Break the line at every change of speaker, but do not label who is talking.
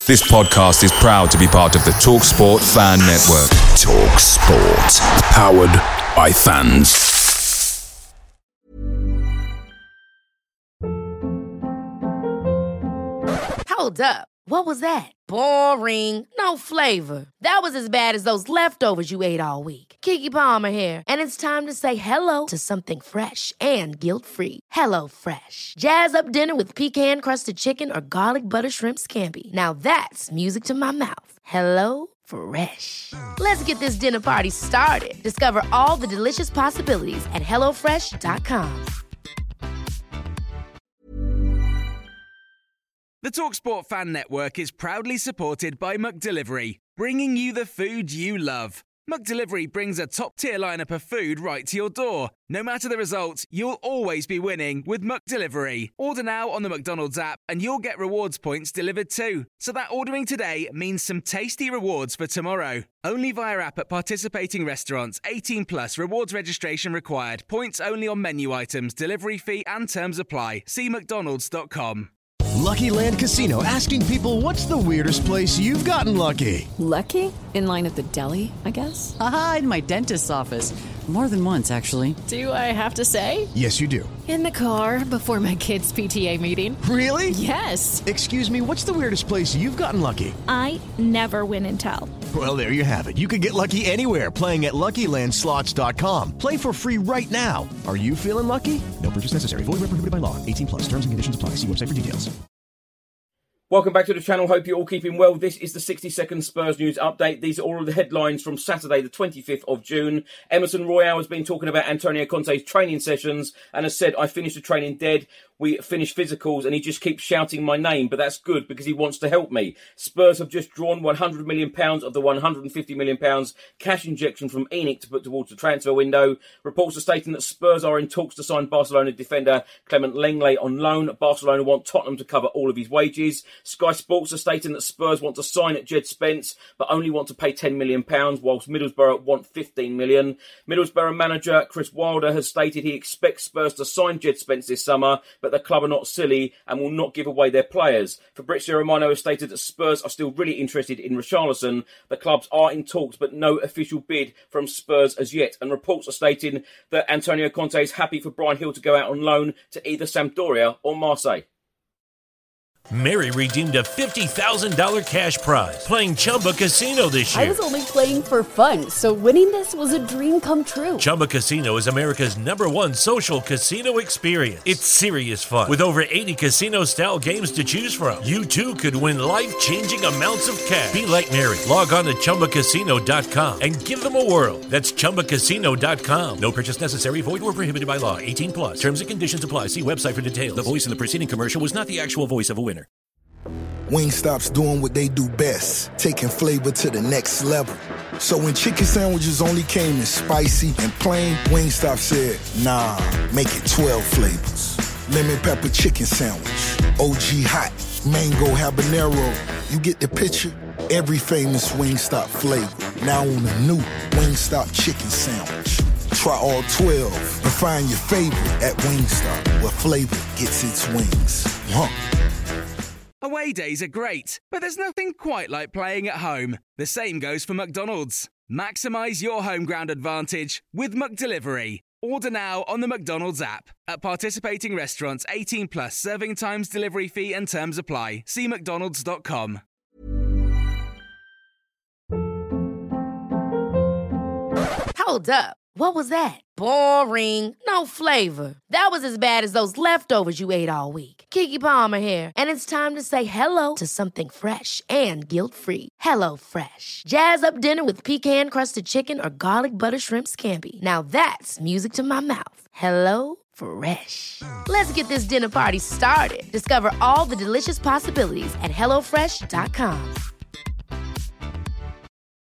This podcast is proud to be part of the TalkSport Fan Network. TalkSport. Powered by fans.
Hold up. What was that? Boring. No flavor. That was as bad as those leftovers you ate all week. Keke Palmer here, and it's time to say hello to something fresh and guilt-free. Hello Fresh. Jazz up dinner with pecan-crusted chicken or garlic butter shrimp scampi. Now that's music to my mouth. Hello Fresh. Let's get this dinner party started. Discover all the delicious possibilities at hellofresh.com.
The TalkSport Fan Network is proudly supported by McDelivery, bringing you the food you love. McDelivery brings a top-tier lineup of food right to your door. No matter the result, you'll always be winning with McDelivery. Order now on the McDonald's app and you'll get rewards points delivered too. So that ordering today means some tasty rewards for tomorrow. Only via app at participating restaurants. 18 plus. Rewards registration required. Points only on menu items. Delivery fee and terms apply. See mcdonalds.com.
Lucky Land Casino, asking people, what's the weirdest place you've gotten lucky?
Lucky? In line at the deli, I guess?
Aha, in my dentist's office. More than once, actually.
Do I have to say?
Yes, you do.
In the car before my kids' PTA meeting.
Really?
Yes.
Excuse me, what's the weirdest place you've gotten lucky?
I never win and tell.
Well, there you have it. You can get lucky anywhere, playing at LuckyLandSlots.com. Play for free right now. Are you feeling lucky? No purchase necessary. Void where prohibited by law. 18 plus. Terms and conditions apply. See website for details.
Welcome back to the channel. Hope you're all keeping well. This is the 60-second Spurs news update. These are all of the headlines from Saturday, the 25th of June. Emerson Royale has been talking about Antonio Conte's training sessions and has said, I finished the training dead. We finished physicals and he just keeps shouting my name, but that's good because he wants to help me. Spurs have just drawn £100 million of the £150 million cash injection from ENIC to put towards the transfer window. Reports are stating that Spurs are in talks to sign Barcelona defender Clement Lenglet on loan. Barcelona want Tottenham to cover all of his wages. Sky Sports are stating that Spurs want to sign at Jed Spence, but only want to pay £10 million, whilst Middlesbrough want £15 million. Middlesbrough manager Chris Wilder has stated he expects Spurs to sign Jed Spence this summer, but the club are not silly and will not give away their players. Fabrizio Romano has stated that Spurs are still really interested in Richarlison. The clubs are in talks, but no official bid from Spurs as yet. And reports are stating that Antonio Conte is happy for Bryan Gil to go out on loan to either Sampdoria or Marseille.
Mary redeemed a $50,000 cash prize playing Chumba Casino this year.
I was only playing for fun, so winning this was a dream come true.
Chumba Casino is America's #1 social casino experience. It's serious fun. With over 80 casino-style games to choose from, you too could win life-changing amounts of cash. Be like Mary. Log on to ChumbaCasino.com and give them a whirl. That's ChumbaCasino.com. No purchase necessary. Void where prohibited by law. 18 plus. Terms and conditions apply. See website for details. The voice in the preceding commercial was not the actual voice of a winner.
Wingstop's doing what they do best, taking flavor to the next level. So when chicken sandwiches only came in spicy and plain, Wingstop said, nah, make it 12 flavors. Lemon pepper chicken sandwich, OG hot, mango habanero. You get the picture? Every famous Wingstop flavor. Now on a new Wingstop chicken sandwich. Try all 12 and find your favorite at Wingstop, where flavor gets its wings.
Away days are great, but there's nothing quite like playing at home. The same goes for McDonald's. Maximise your home ground advantage with McDelivery. Order now on the McDonald's app. At participating restaurants, 18 plus, serving times, delivery fee and terms apply. See mcdonalds.com.
Hold up. What was that? Boring. No flavor. That was as bad as those leftovers you ate all week. Keke Palmer here, and it's time to say hello to something fresh and guilt-free. Hello Fresh. Jazz up dinner with pecan-crusted chicken or garlic butter shrimp scampi. Now that's music to my mouth. Hello Fresh. Let's get this dinner party started. Discover all the delicious possibilities at hellofresh.com.